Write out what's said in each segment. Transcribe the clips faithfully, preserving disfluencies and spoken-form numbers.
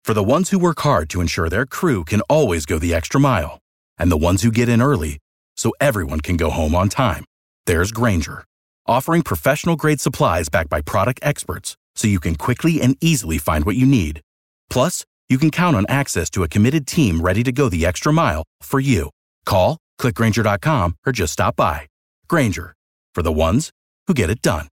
For the ones who work hard to ensure their crew can always go the extra mile, and the ones who get in early so everyone can go home on time, there's Grainger, offering professional-grade supplies backed by product experts so you can quickly and easily find what you need. Plus, you can count on access to a committed team ready to go the extra mile for you. Call, click Grainger dot com, or just stop by. Grainger, for the ones who get it done.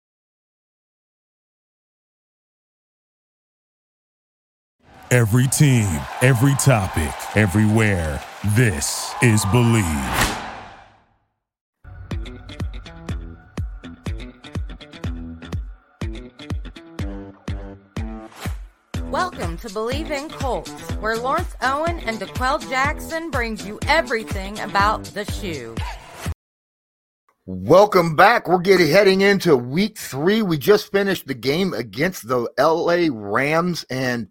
Every team, every topic, everywhere. This is Believe. Welcome to Believe in Colts, where Lawrence Owen and DeQuell Jackson brings you everything about the shoe. Welcome back. We're getting heading into week three. We just finished the game against the L A Rams, and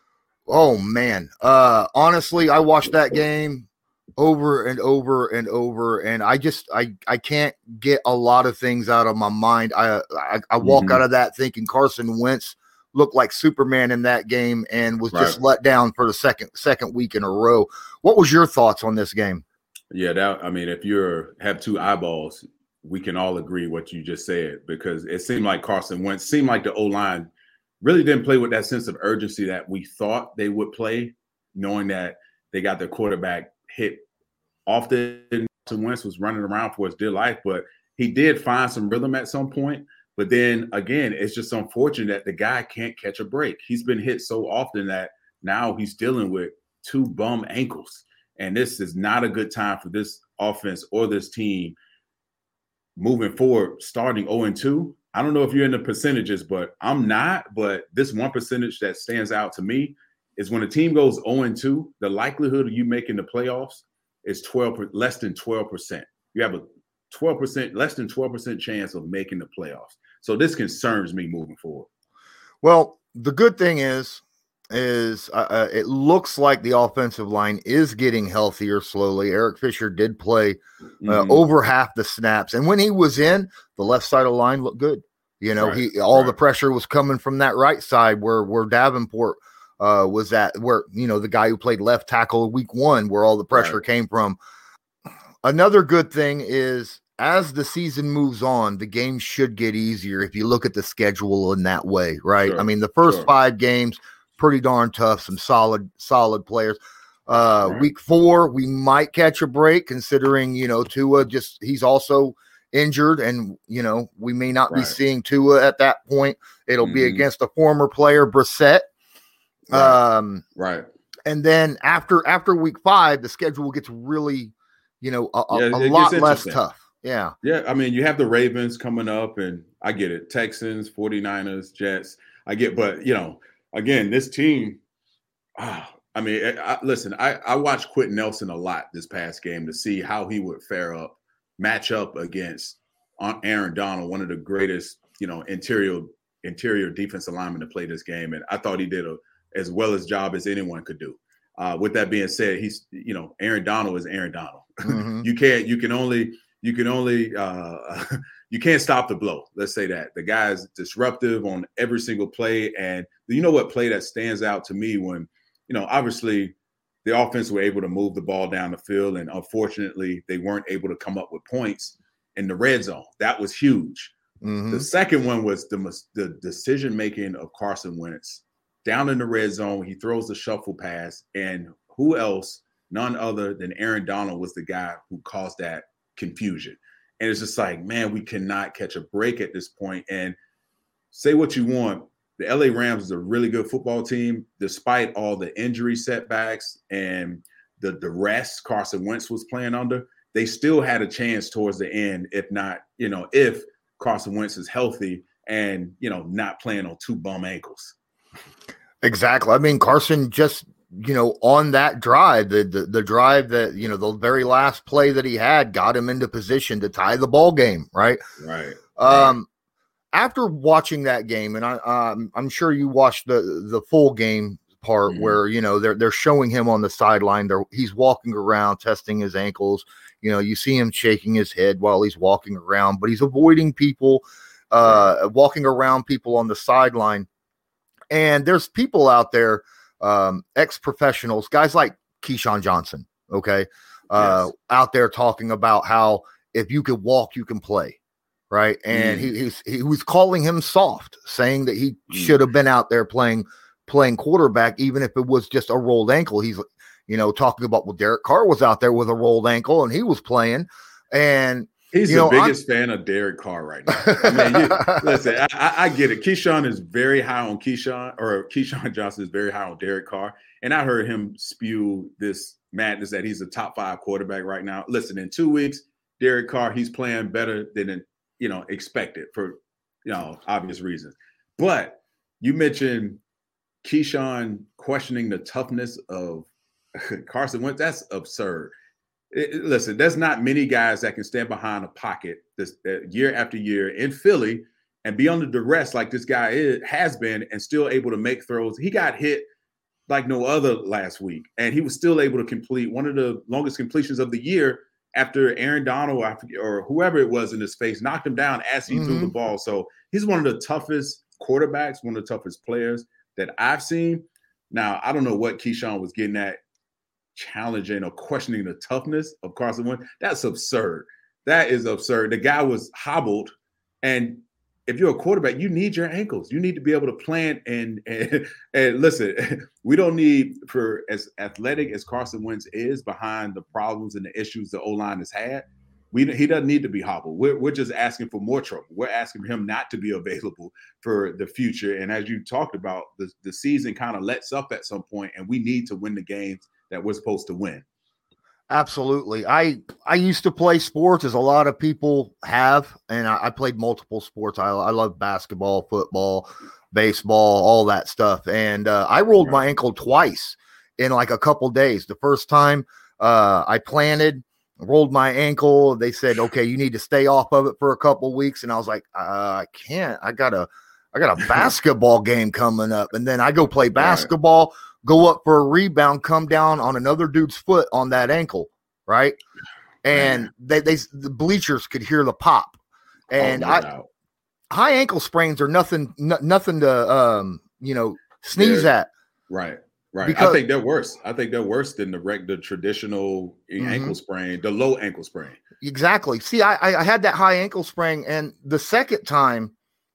oh man, uh, honestly, I watched that game over and over and over, and I just I I can't get a lot of things out of my mind. I I, I walk mm-hmm. out of that thinking Carson Wentz looked like Superman in that game and was right. just let down for the second second week in a row. What was your thoughts on this game? Yeah, that I mean, if you're have two eyeballs, we can all agree what you just said, because it seemed like Carson Wentz seemed like the O-line really didn't play with that sense of urgency that we thought they would play, knowing that they got their quarterback hit often. Carson Wentz was running around for his dear life, but he did find some rhythm at some point. But then again, it's just unfortunate that the guy can't catch a break. He's been hit so often that now he's dealing with two bum ankles. And this is not a good time for this offense or this team moving forward, starting oh and two. I don't know if you're in the percentages, but I'm not. But this one percentage that stands out to me is when a team goes oh and two, the likelihood of you making the playoffs is twelve, less than twelve percent. You have a twelve percent, less than twelve percent chance of making the playoffs. So this concerns me moving forward. Well, the good thing is, is uh, it looks like the offensive line is getting healthier slowly. Eric Fisher did play uh, mm-hmm. over half the snaps. And when he was in, the left side of the line looked good. You know, right. he all right. the pressure was coming from that right side where, where Davenport uh, was at, where, you know, the guy who played left tackle week one, where all the pressure right. came from. Another good thing is, as the season moves on, the games should get easier if you look at the schedule in that way, right? Sure. I mean, the first sure. five games, pretty darn tough, some solid, solid players. Uh, right. Week four, we might catch a break considering, you know, Tua just, he's also injured, and, you know, we may not right. be seeing Tua at that point. It'll mm-hmm. be against a former player, Brissett. Right. Um, right. And then after, after week five, the schedule gets really, you know, a, yeah, a lot less tough. Yeah. Yeah. I mean, you have the Ravens coming up, and I get it. Texans, forty-niners, Jets. I get, but, you know, again, this team, oh, I mean, I, listen, I, I watched Quentin Nelson a lot this past game to see how he would fare up, match up against Aaron Donald, one of the greatest, you know, interior interior defensive linemen to play this game. And I thought he did a, as well as job as anyone could do. Uh, with that being said, he's, you know, Aaron Donald is Aaron Donald. Mm-hmm. you can't, you can only, You can only uh, you can't stop the blow. Let's say that the guy is disruptive on every single play. And you know what play that stands out to me when, you know, obviously the offense were able to move the ball down the field, and unfortunately they weren't able to come up with points in the red zone. That was huge. Mm-hmm. The second one was the the decision making of Carson Wentz down in the red zone. He throws the shuffle pass, and who else? None other than Aaron Donald was the guy who caused that confusion. And it's just like, man, we cannot catch a break at this point. And say what you want, the L A Rams is a really good football team, despite all the injury setbacks and the the rest Carson Wentz was playing under. They still had a chance towards the end, if not, you know, if Carson Wentz is healthy and, you know, not playing on two bum ankles. Exactly. I mean, Carson just, you know, on that drive, the, the the drive that, you know, the very last play that he had got him into position to tie the ball game, right? Right. Um, after watching that game, and I, um, I'm sure you watched the the full game part mm-hmm. where, you know, they're they're showing him on the sideline. They're he's walking around, testing his ankles. You know, you see him shaking his head while he's walking around, but he's avoiding people, uh, walking around people on the sideline. And there's people out there um, ex-professionals, guys like Keyshawn Johnson, okay, uh, yes. out there talking about how if you could walk, you can play, right? And mm. he he's, he was calling him soft, saying that he mm. should have been out there playing playing quarterback, even if it was just a rolled ankle. He's, you know, talking about, well, Derek Carr was out there with a rolled ankle and he was playing, and he's you the know, biggest I'm, fan of Derek Carr right now. I mean, you, listen, I, I, I get it. Keyshawn is very high on Keyshawn, or Keyshawn Johnson is very high on Derek Carr. And I heard him spew this madness that he's a top five quarterback right now. Listen, in two weeks, Derek Carr, he's playing better than, you know, expected for, you know, obvious reasons. But you mentioned Keyshawn questioning the toughness of Carson Wentz. That's absurd. It, listen, there's not many guys that can stand behind a pocket this uh, year after year in Philly and be under duress like this guy is, has been, and still able to make throws. He got hit like no other last week, and he was still able to complete one of the longest completions of the year after Aaron Donald or whoever it was in his face knocked him down as he mm-hmm. threw the ball. So he's one of the toughest quarterbacks, one of the toughest players that I've seen. Now, I don't know what Keyshawn was getting at, challenging or questioning the toughness of Carson Wentz. That's absurd. That is absurd. The guy was hobbled, and if you're a quarterback, you need your ankles. You need to be able to plant and and, and listen. We don't need, for as athletic as Carson Wentz is, behind the problems and the issues the O-line has had, we he doesn't need to be hobbled. We're we're just asking for more trouble. We're asking for him not to be available for the future. And as you talked about, the the season kind of lets up at some point, and we need to win the games that we're supposed to win. Absolutely. I, I used to play sports, as a lot of people have, and I, I played multiple sports. I, I love basketball, football, baseball, all that stuff. And uh, I rolled right. my ankle twice in like a couple days. The first time uh, I planted, rolled my ankle. They said, okay, you need to stay off of it for a couple weeks. And I was like, uh, I can't. I got a, I got a basketball game coming up. And then I go play basketball. Right. Go up for a rebound, come down on another dude's foot on that ankle, right? And Man. they they the bleachers could hear the pop. And oh, no I doubt. high ankle sprains are nothing n- nothing to um you know sneeze they're, at. Right, right. Because, I think they're worse. I think they're worse than the reg- the traditional mm-hmm. ankle sprain, the low ankle sprain. Exactly. See, I I had that high ankle sprain, and the second time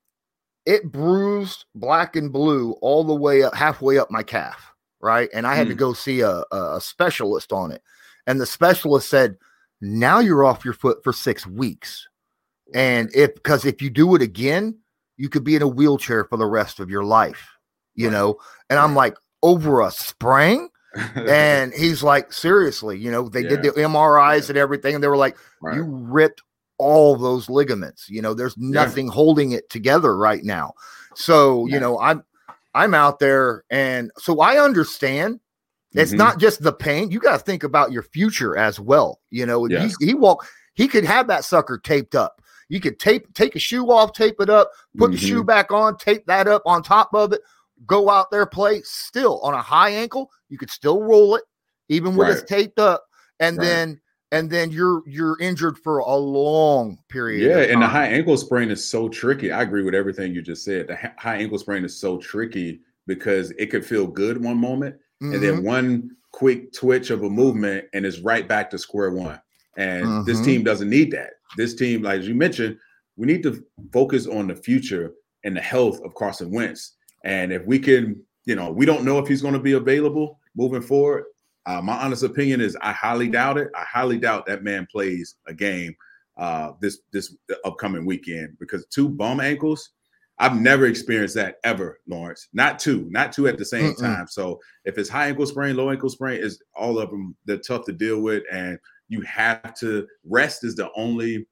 it bruised black and blue all the way up, halfway up my calf. Right. And I had mm. to go see a, a specialist on it. And the specialist said, now you're off your foot for six weeks. And if, because if you do it again, you could be in a wheelchair for the rest of your life, you right. know? And right. I'm like, over a sprain? And he's like, seriously, you know, they yeah. did the M R Is yeah. and everything. And they were like, right. you ripped all those ligaments, you know, there's nothing yeah. holding it together right now. So, yeah. you know, I'm, I'm out there, and so I understand it's mm-hmm. not just the pain. You got to think about your future as well. You know, yes. he, he walk, he could have that sucker taped up. You could tape, take a shoe off, tape it up, put mm-hmm. the shoe back on, tape that up on top of it, go out there, play. Still on a high ankle, you could still roll it, even when right. it's taped up, and right. then and then you're you're injured for a long period. Yeah, of time. And the high ankle sprain is so tricky. I agree with everything you just said. The high ankle sprain is so tricky because it could feel good one moment, mm-hmm. and then one quick twitch of a movement, and it's right back to square one. And mm-hmm. this team doesn't need that. This team, like you mentioned, we need to focus on the future and the health of Carson Wentz. And if we can, you know, we don't know if he's going to be available moving forward. Uh, my honest opinion is I highly doubt it. I highly doubt that man plays a game uh, this this upcoming weekend, because two bum ankles, I've never experienced that ever, Lawrence. Not two, not two at the same Mm-mm. time. So if it's high ankle sprain, low ankle sprain, is all of them, they're tough to deal with, and you have to rest is the only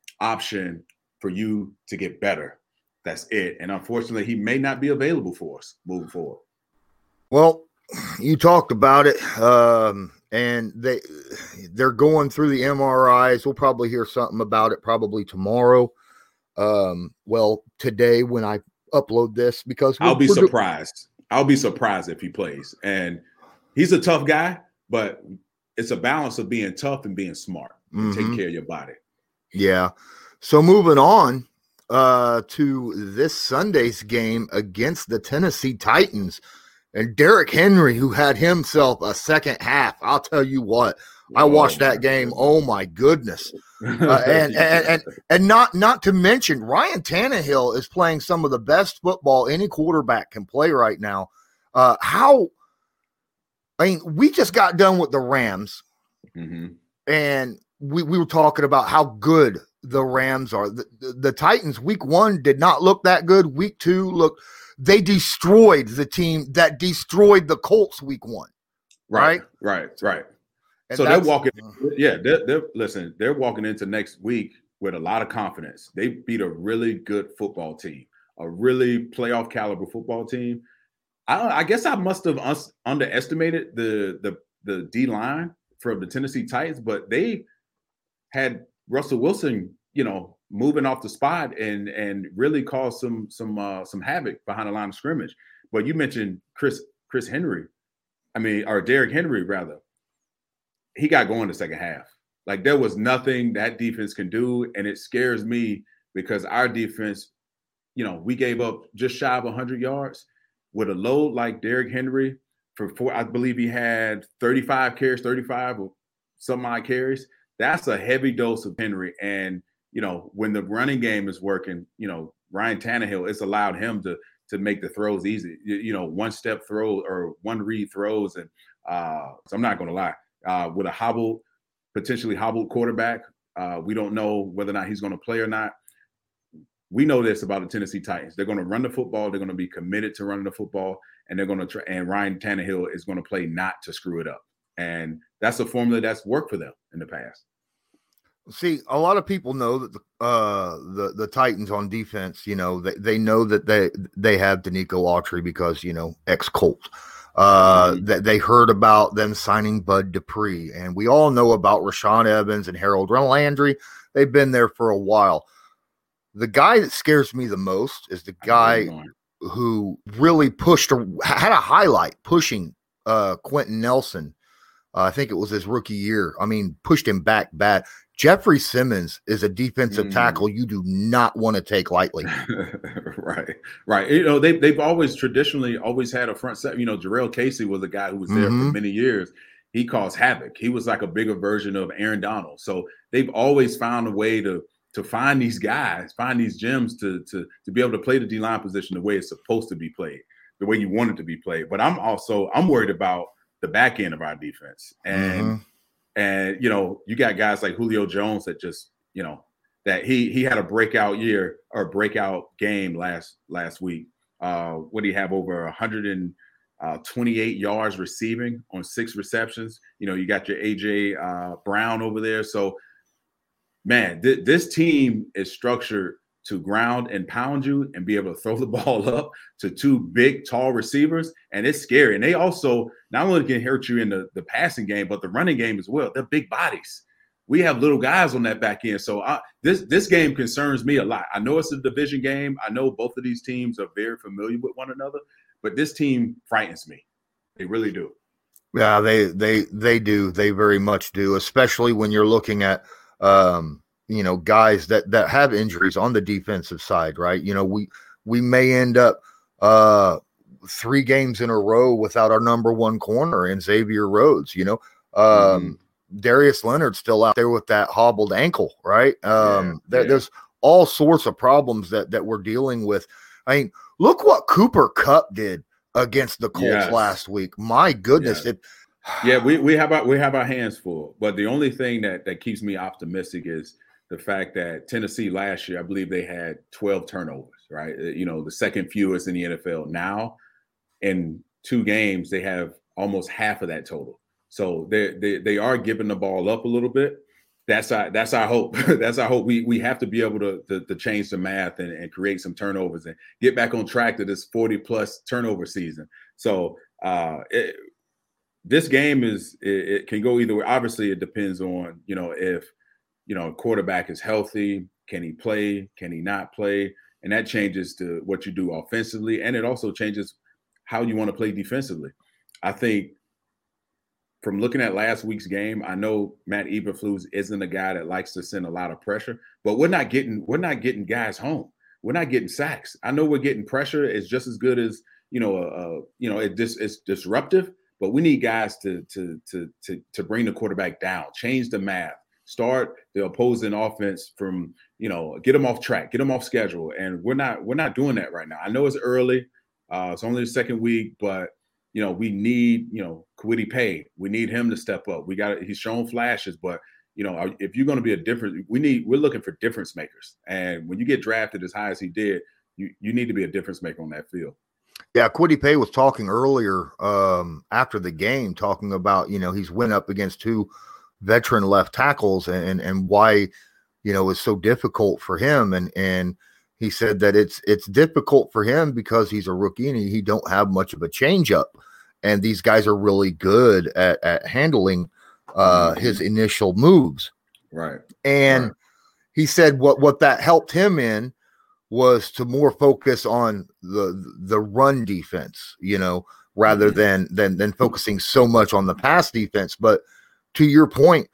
option for you to get better. That's it. And unfortunately, he may not be available for us moving forward. Well, you talked about it, um, and they they're going through the M R Is. We'll probably hear something about it probably tomorrow. Um, well, today when I upload this, because I'll be surprised. Do- I'll be surprised if he plays. And he's a tough guy, but it's a balance of being tough and being smart and mm-hmm. taking care of your body. Yeah. So moving on uh, to this Sunday's game against the Tennessee Titans. And Derrick Henry, who had himself a second half, I'll tell you what, I watched oh, that game. Goodness. Oh my goodness. Uh, and, and, and, and not, not to mention Ryan Tannehill is playing some of the best football any quarterback can play right now. Uh, how, I mean, we just got done with the Rams mm-hmm. and we, we were talking about how good the Rams are. The, the, the Titans week one did not look that good. Week two looked, they destroyed the team that destroyed the Colts week one. Right, right, right. right. So they're walking, yeah, they're, they're, listen, they're walking into next week with a lot of confidence. They beat a really good football team, a really playoff caliber football team. I, I guess I must have un- underestimated the, the, the D-line for the Tennessee Titans, but they had Russell Wilson, you know, moving off the spot and and really caused some some uh, some havoc behind the line of scrimmage. But you mentioned Chris Chris Henry, I mean, or Derrick Henry rather. He got going the second half. Like there was nothing that defense can do, and it scares me because our defense, you know, we gave up just shy of one hundred yards with a load like Derrick Henry for four. I believe he had thirty-five carries, thirty-five or some odd carries. That's a heavy dose of Henry, and you know, when the running game is working, you know, Ryan Tannehill, it's allowed him to to make the throws easy. You, you know, one step throw or one read throws, and uh, so I'm not going to lie. Uh, with a hobbled, potentially hobbled quarterback, uh, we don't know whether or not he's going to play or not. We know this about the Tennessee Titans. They're going to run the football. They're going to be committed to running the football, and they're going to try. And Ryan Tannehill is going to play not to screw it up, and that's a formula that's worked for them in the past. See, a lot of people know that the uh, the the Titans on defense, you know, they, they know that they they have Danico Autry because, you know, ex-Colt. Uh, mm-hmm. That they heard about them signing Bud Dupree, and we all know about Rashaan Evans and Harold Landry. They've been there for a while. The guy that scares me the most is the guy who really pushed, or had a highlight pushing uh, Quentin Nelson. Uh, I think it was his rookie year. I mean, pushed him back bad. Jeffrey Simmons is a defensive mm. tackle you do not want to take lightly. right, right. You know, they, they've always traditionally always had a front set. You know, Jarrell Casey was a guy who was there mm-hmm. for many years. He caused havoc. He was like a bigger version of Aaron Donald. So they've always found a way to to find these guys, find these gems to to to be able to play the D-line position the way it's supposed to be played, the way you want it to be played. But I'm also I'm worried about the back end of our defense. And mm-hmm. And, you know, you got guys like Julio Jones that just, you know, that he he had a breakout year or breakout game last last week. Uh, what do you have, over one hundred twenty-eight yards receiving on six receptions? You know, you got your A J uh, Brown over there. So, man, th- this team is structured to ground and pound you and be able to throw the ball up to two big, tall receivers. And it's scary. And they also not only can hurt you in the, the passing game, but the running game as well. They're big bodies. We have little guys on that back end. So I, this, this game concerns me a lot. I know it's a division game. I know both of these teams are very familiar with one another, but this team frightens me. They really do. Yeah, they, they, they do. They very much do, especially when you're looking at, um, you know, guys that, that have injuries on the defensive side, right? You know, we, we may end up uh, three games in a row without our number one corner in Xavier Rhodes, you know, um, mm-hmm. Darius Leonard's still out there with that hobbled ankle, right? Um, yeah, there, yeah. There's all sorts of problems that, that we're dealing with. I mean, look what Cooper Kupp did against the Colts yes. last week. My goodness. Yes. It, yeah, we, we have our, we have our hands full, but the only thing that, that keeps me optimistic is the fact that Tennessee last year, I believe they had twelve turnovers, right? You know, the second fewest in the N F L. Now, in two games, they have almost half of that total. So they they they are giving the ball up a little bit. That's our that's our hope. That's our hope. We we have to be able to to, to change the math and, and create some turnovers and get back on track to this forty plus turnover season. So uh, it, this game is it, it can go either way. Obviously, it depends on, you know, if you know, quarterback is healthy. Can he play? Can he not play? And that changes to what you do offensively. And it also changes how you want to play defensively. I think from looking at last week's game, I know Matt Eberflus isn't a guy that likes to send a lot of pressure, but we're not getting, we're not getting guys home. We're not getting sacks. I know we're getting pressure. It's just as good as, you know, uh, you know, it just it's disruptive. But we need guys to to to to to bring the quarterback down, change the math, start the opposing offense from, you know, get them off track, get them off schedule. And we're not we're not doing that right now. I know it's early, uh, it's only the second week, but you know, we need, you know, Kwity Paye. We need him to step up. We got he's shown flashes, but you know, if you're going to be a different, we need we're looking for difference makers. And when you get drafted as high as he did, you you need to be a difference maker on that field. Yeah, Kwity Paye was talking earlier um, after the game, talking about, you know, he's went up against two veteran left tackles and and why, you know, it's so difficult for him. And and he said that it's it's difficult for him because he's a rookie and he, he don't have much of a changeup. And these guys are really good at, at handling uh, mm-hmm. his initial moves. Right. And right. he said what what that helped him in was to more focus on the the run defense, you know, rather mm-hmm. than than than focusing so much on the pass defense. But to your point,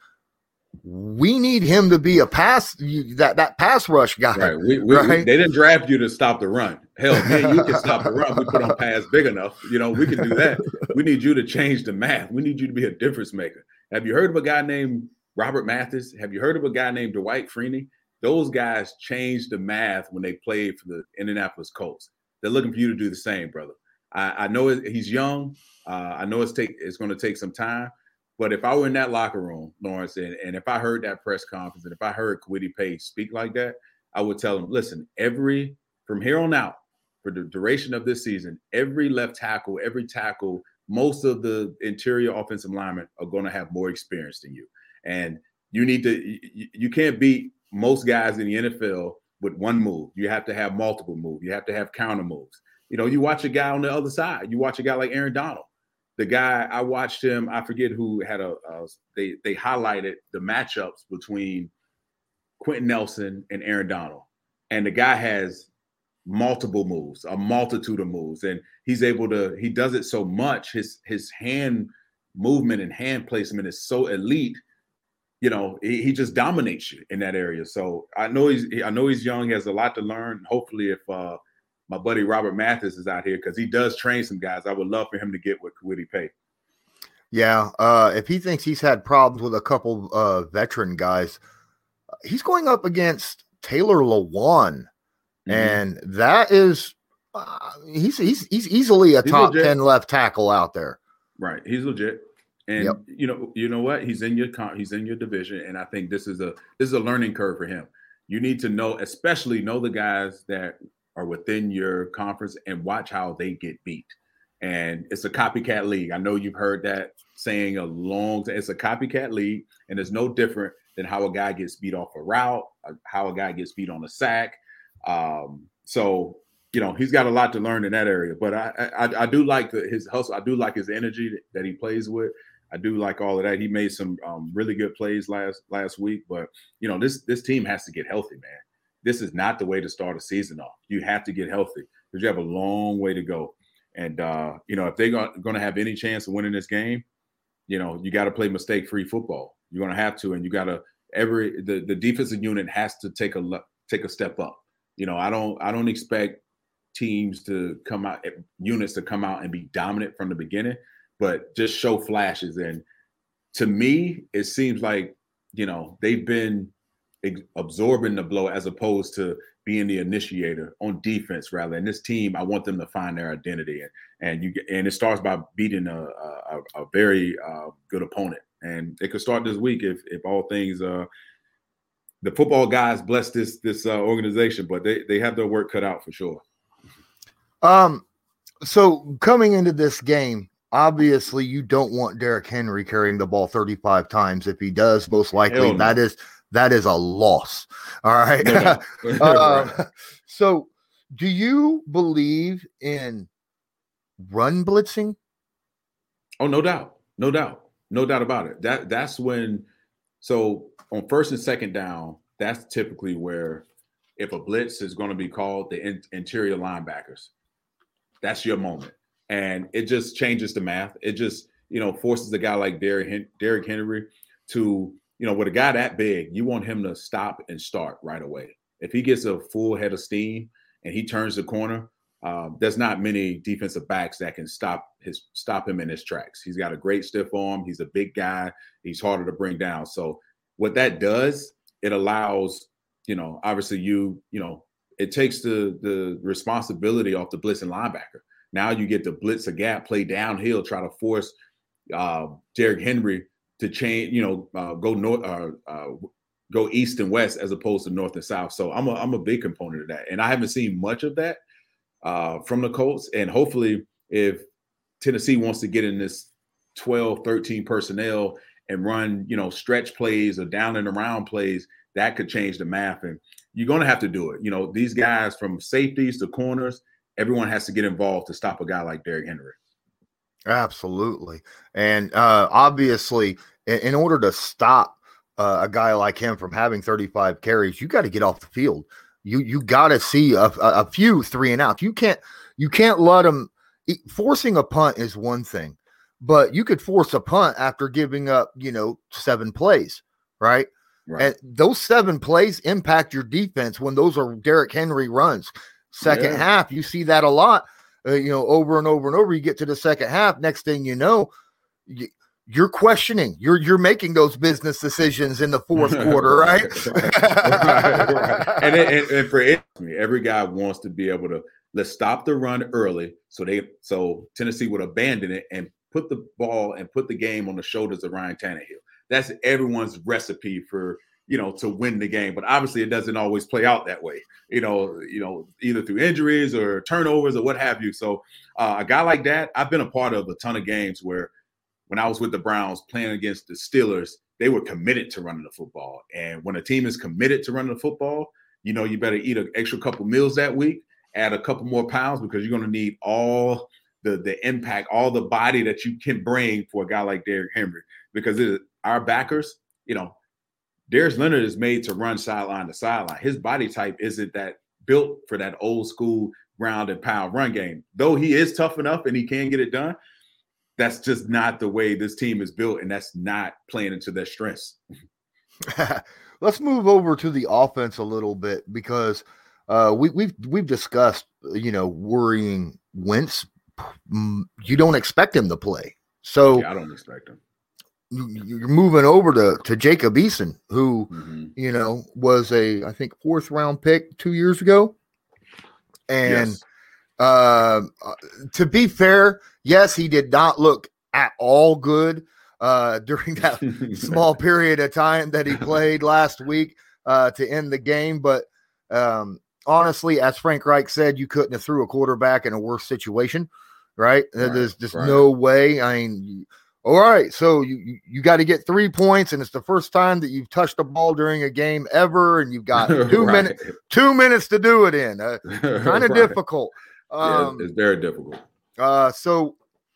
we need him to be a pass that that pass rush guy. Right. We, we, right? we they didn't draft you to stop the run. Hell, man, you can stop the run. We put on pass big enough. You know, we can do that. We need you to change the math. We need you to be a difference maker. Have you heard of a guy named Robert Mathis? Have you heard of a guy named Dwight Freeney? Those guys changed the math when they played for the Indianapolis Colts. They're looking for you to do the same, brother. I, I know he's young. Uh, I know it's take it's going to take some time. But if I were in that locker room, Lawrence, and, and if I heard that press conference, and if I heard Kwity Paye speak like that, I would tell him, listen, every from here on out, for the duration of this season, every left tackle, every tackle, most of the interior offensive linemen are going to have more experience than you. And you need to you, you can't beat most guys in the N F L with one move. You have to have multiple moves. You have to have counter moves. You know, you watch a guy on the other side. You watch a guy like Aaron Donald. The guy, I watched him, I forget who had a, a they they highlighted the matchups between Quentin Nelson and Aaron Donald. And the guy has multiple moves, a multitude of moves. And he's able to, he does it so much. His his hand movement and hand placement is so elite. You know, he, he just dominates you in that area. So I know he's I know he's young. He has a lot to learn. Hopefully, if uh, my buddy Robert Mathis is out here, because he does train some guys, I would love for him to get with Kwity Paye. Yeah, uh, if he thinks he's had problems with a couple uh, veteran guys, he's going up against Taylor Lewan, mm-hmm. and that is uh, he's he's he's easily a he's top legit. ten left tackle out there. Right, he's legit. And yep. you know, you know what? He's in your he's in your division, and I think this is a this is a learning curve for him. You need to know, especially know the guys that are within your conference, and watch how they get beat. And it's a copycat league. I know you've heard that saying a long time. It's a copycat league, and it's no different than how a guy gets beat off a route, how a guy gets beat on a sack. Um, so you know, he's got a lot to learn in that area. But I I, I do like the, his hustle. I do like his energy that, that he plays with. I do like all of that. He made some um, really good plays last last week, but you know, this this team has to get healthy, man. This is not the way to start a season off. You have to get healthy because you have a long way to go. And uh, you know, if they're going to have any chance of winning this game, you know, you got to play mistake-free football. You're going to have to, and you got to every the, the defensive unit has to take a take a step up. You know, I don't I don't expect teams to come out units to come out and be dominant from the beginning, but just show flashes. And to me, it seems like, you know, they've been absorbing the blow as opposed to being the initiator on defense rather. And this team, I want them to find their identity. And and you and it starts by beating a a, a very uh, good opponent. And it could start this week if if all things uh, the football guys bless this this uh, organization, but they they have their work cut out for sure. Um, so coming into this game, obviously, you don't want Derrick Henry carrying the ball thirty-five times. If he does, most likely no. that is that is a loss. All right. No, no. uh, so, do you believe in run blitzing? Oh, no doubt, no doubt, no doubt about it. That that's when. So on first and second down, that's typically where, if a blitz is going to be called, the in, interior linebackers, that's your moment. And it just changes the math. It just, you know, forces a guy like Derrick, Derrick Henry to, you know, with a guy that big, you want him to stop and start right away. If he gets a full head of steam and he turns the corner, uh, there's not many defensive backs that can stop his stop him in his tracks. He's got a great stiff arm. He's a big guy. He's harder to bring down. So what that does, it allows, you know, obviously you, you know, it takes the the responsibility off the blitzing linebacker. Now you get to blitz a gap, play downhill, try to force uh, Derrick Henry to change, you know, uh, go north, uh, uh, go east and west as opposed to north and south. So I'm a I'm a big component of that, and I haven't seen much of that uh, from the Colts. And hopefully, if Tennessee wants to get in this twelve, thirteen personnel and run, you know, stretch plays or down and around plays, that could change the math. And you're going to have to do it. You know, these guys from safeties to corners, everyone has to get involved to stop a guy like Derrick Henry. Absolutely. And uh, obviously, in, in order to stop uh, a guy like him from having thirty-five carries, you got to get off the field. You you got to see a, a few three and outs. You can't you can't let him – forcing a punt is one thing, but you could force a punt after giving up, you know, seven plays, right? Right. And those seven plays impact your defense when those are Derrick Henry runs. Second yeah. half, you see that a lot, uh, you know, over and over and over. You get to the second half, next thing you know, you, you're questioning. You're you're making those business decisions in the fourth quarter, right? right, right. And, and, and for it, every guy wants to be able to let's stop the run early, so they so Tennessee would abandon it and put the ball and put the game on the shoulders of Ryan Tannehill. That's everyone's recipe for, you know, to win the game. But obviously it doesn't always play out that way, you know, you know, either through injuries or turnovers or what have you. So uh, a guy like that, I've been a part of a ton of games where when I was with the Browns playing against the Steelers, they were committed to running the football. And when a team is committed to running the football, you know, you better eat an extra couple meals that week, add a couple more pounds, because you're going to need all the, the impact, all the body that you can bring for a guy like Derrick Henry, because it is, our backers, you know, Darius Leonard is made to run sideline to sideline. His body type isn't that built for that old school ground and pound run game. Though he is tough enough and he can get it done, that's just not the way this team is built, and that's not playing into their strengths. Let's move over to the offense a little bit, because uh, we, we've we've discussed, you know, worrying Wentz. You don't expect him to play, so yeah, I don't expect him. You're moving over to, to Jacob Eason, who, mm-hmm. you know, was a, I think, fourth round pick two years ago. And yes. uh, to be fair, yes, he did not look at all good uh, during that small period of time that he played last week uh, to end the game. But um, honestly, as Frank Reich said, you couldn't have threw a quarterback in a worse situation, right? right There's just right. no way. I mean, all right, so you you, you got to get three points, and it's the first time that you've touched a ball during a game ever, and you've got two right. minutes two minutes to do it in. Uh, kind of right. difficult. Um, yeah, it's very difficult. Uh, so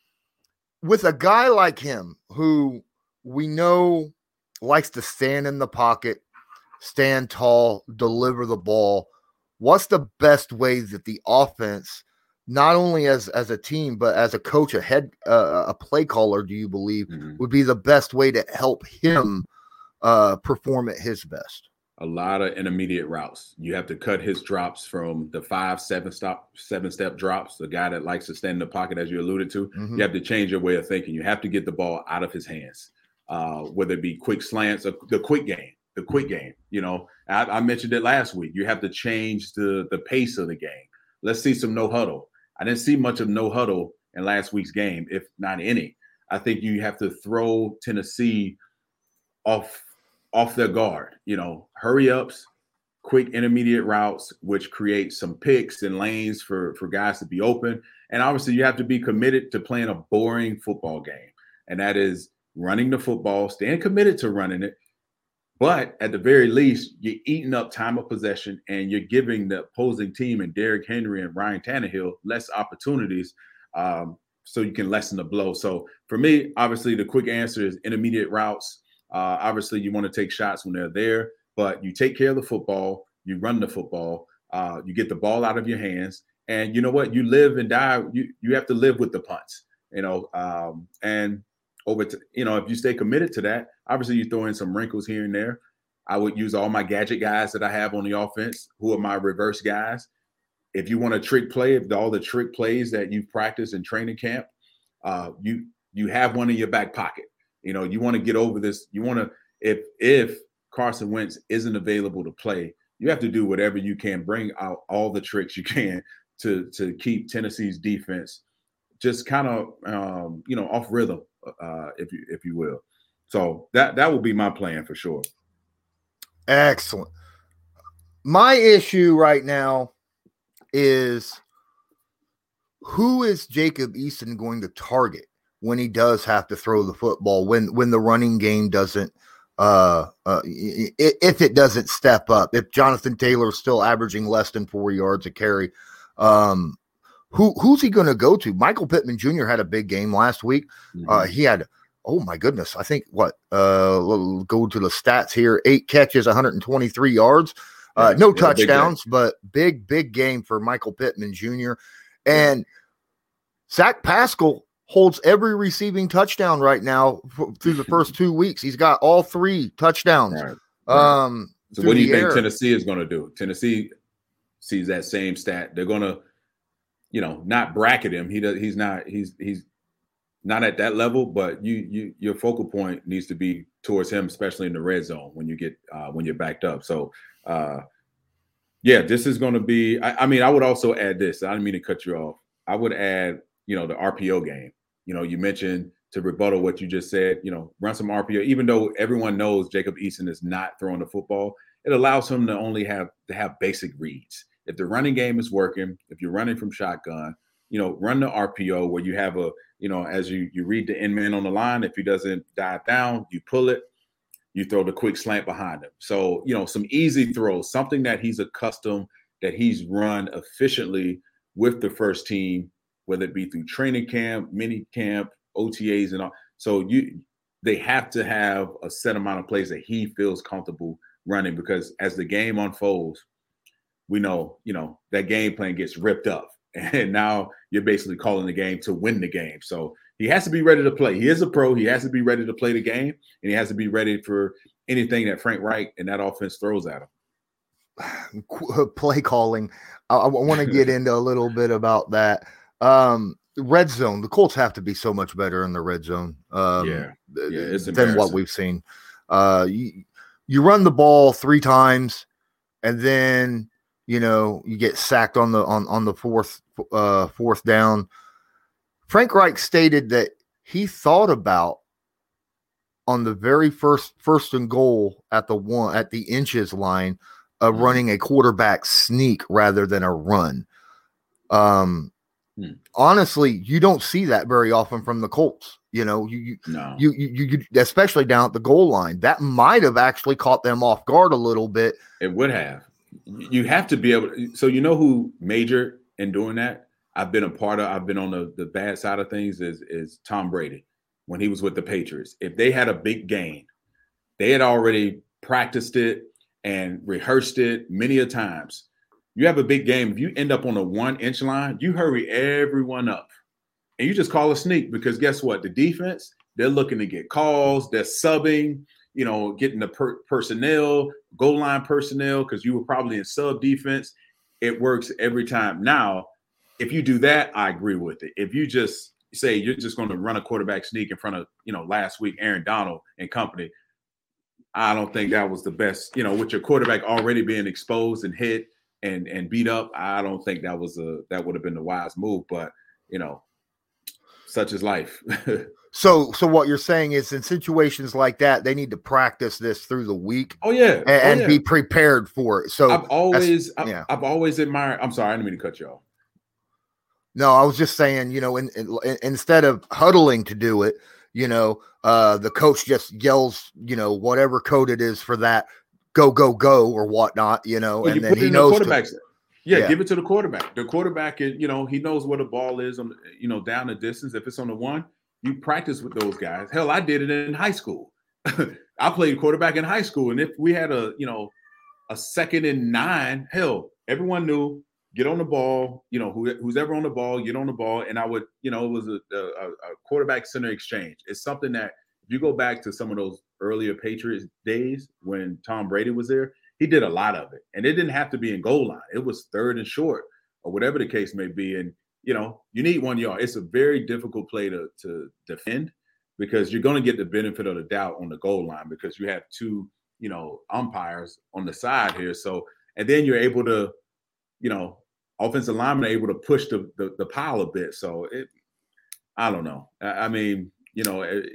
with a guy like him, who we know likes to stand in the pocket, stand tall, deliver the ball, what's the best way that the offense, not only as, as a team, but as a coach, a head, uh, a play caller, do you believe mm-hmm. would be the best way to help him uh, perform at his best? A lot of intermediate routes. You have to cut his drops from the five, seven stop, seven step drops. The guy that likes to stand in the pocket, as you alluded to, mm-hmm. you have to change your way of thinking. You have to get the ball out of his hands, uh, whether it be quick slants or the quick game, the quick game. You know, I, I mentioned it last week. You have to change the, the pace of the game. Let's see some no huddle. I didn't see much of no huddle in last week's game, if not any. I think you have to throw Tennessee off off their guard. You know, hurry ups, quick intermediate routes, which create some picks and lanes for, for guys to be open. And obviously you have to be committed to playing a boring football game. And that is running the football, staying committed to running it. But at the very least, you're eating up time of possession, and you're giving the opposing team and Derrick Henry and Ryan Tannehill less opportunities, um, so you can lessen the blow. So for me, obviously, the quick answer is intermediate routes. Uh, obviously, you want to take shots when they're there, but you take care of the football, you run the football, uh, you get the ball out of your hands, and you know what? You live and die. You you have to live with the punts, you know, um, and over to, you know, if you stay committed to that, obviously you throw in some wrinkles here and there. I would use all my gadget guys that I have on the offense, who are my reverse guys, if you want to trick play, if all the trick plays that you've practiced in training camp, uh, you you have one in your back pocket. You know, you want to get over this. You want to, if if Carson Wentz isn't available to play, you have to do whatever you can, bring out all the tricks you can to to keep Tennessee's defense just kind of um, you know, off rhythm, uh, if you if you will. So that that will be my plan for sure. Excellent. My issue right now is, who is Jacob Eason going to target when he does have to throw the football, when when the running game doesn't uh, uh if it doesn't step up, if Jonathan Taylor is still averaging less than four yards a carry, um who who's he going to go to? Michael Pittman Junior had a big game last week. Mm-hmm. Uh he had, oh my goodness, I think what uh go to the stats here, eight catches, one hundred twenty-three yards. Uh, yeah, no yeah, touchdowns, big but big, big game for Michael Pittman Junior And Zach Pascal holds every receiving touchdown right now f- through the first two weeks. He's got all three touchdowns. Right. Right. Um, so what do you think air. Tennessee is going to do? Tennessee sees that same stat. They're going to, you know, not bracket him. He does. He's not. He's he's not at that level. But you you your focal point needs to be towards him, especially in the red zone when you get uh, when you're backed up. So. Uh, yeah, this is going to be, I, I mean, I would also add this. I didn't mean to cut you off. I would add, you know, the R P O game. You know, you mentioned, to rebuttal what you just said, you know, run some R P O, even though everyone knows Jacob Eason is not throwing the football, it allows him to only have to have basic reads. If the running game is working, if you're running from shotgun, you know, run the R P O where you have a, you know, as you, you read the end man on the line, if he doesn't dive down, you pull it. You throw the quick slant behind him. So, you know, some easy throws, something that he's accustomed, that he's run efficiently with the first team, whether it be through training camp, mini camp, O T As and all. So you, they have to have a set amount of plays that he feels comfortable running, because as the game unfolds, we know, you know, that game plan gets ripped up. And now you're basically calling the game to win the game. So he has to be ready to play. He is a pro. He has to be ready to play the game, and he has to be ready for anything that Frank Reich and that offense throws at him. Play calling. I, I want to get into a little bit about that. Um, red zone. The Colts have to be so much better in the red zone. Um, yeah, yeah, it's than what we've seen. Uh, you, you run the ball three times, and then you know you get sacked on the on on the fourth uh, fourth down. Frank Reich stated that he thought about, on the very first first and goal at the one at the inches line, of running a quarterback sneak rather than a run. Um, hmm. Honestly, you don't see that very often from the Colts. You know, you you, no. you, you you especially down at the goal line. That might have actually caught them off guard a little bit. It would have. You have to be able to. So you know who majored in doing that? I've been a part of, I've been on the, the bad side of things is, is Tom Brady when he was with the Patriots. If they had a big game, they had already practiced it and rehearsed it many a times. You have a big game. If you end up on a one inch line, you hurry everyone up and you just call a sneak, because guess what? The defense, they're looking to get calls. They're subbing, you know, getting the per- personnel, goal line personnel, because you were probably in sub defense. It works every time. Now, if you do that, I agree with it. If you just say you're just going to run a quarterback sneak in front of, you know, last week, Aaron Donald and company, I don't think that was the best, you know, with your quarterback already being exposed and hit and, and beat up. I don't think that was a, that would have been the wise move, but you know, such is life. So, so what you're saying is, in situations like that, they need to practice this through the week. Oh yeah, and, and oh, yeah. be prepared for it. So I've always, I've, yeah. I've always admired. I'm sorry, I didn't mean to cut you off. No, I was just saying, you know, in, in, instead of huddling to do it, you know, uh, the coach just yells, you know, whatever code it is for that, go, go, go, or whatnot, you know, well, and you then he knows. The to, yeah, yeah, give it to the quarterback. The quarterback is, you know, he knows where the ball is, on, you know, down the distance. If it's on the one, you practice with those guys. Hell, I did it in high school. I played quarterback in high school, and if we had a, you know, a second and nine, hell, everyone knew. Get on the ball, you know, who, who's ever on the ball, get on the ball. And I would, you know, it was a, a, a quarterback center exchange. It's something that if you go back to some of those earlier Patriots days when Tom Brady was there, he did a lot of it. And it didn't have to be in goal line. It was third and short. or whatever the case may be. And, you know, you need one yard. It's a very difficult play to, to defend because you're going to get the benefit of the doubt on the goal line because you have two, you know, umpires on the side here. So, and then you're able to, you know, offensive linemen are able to push the, the, the pile a bit. So it, I don't know. I, I mean, you know, it,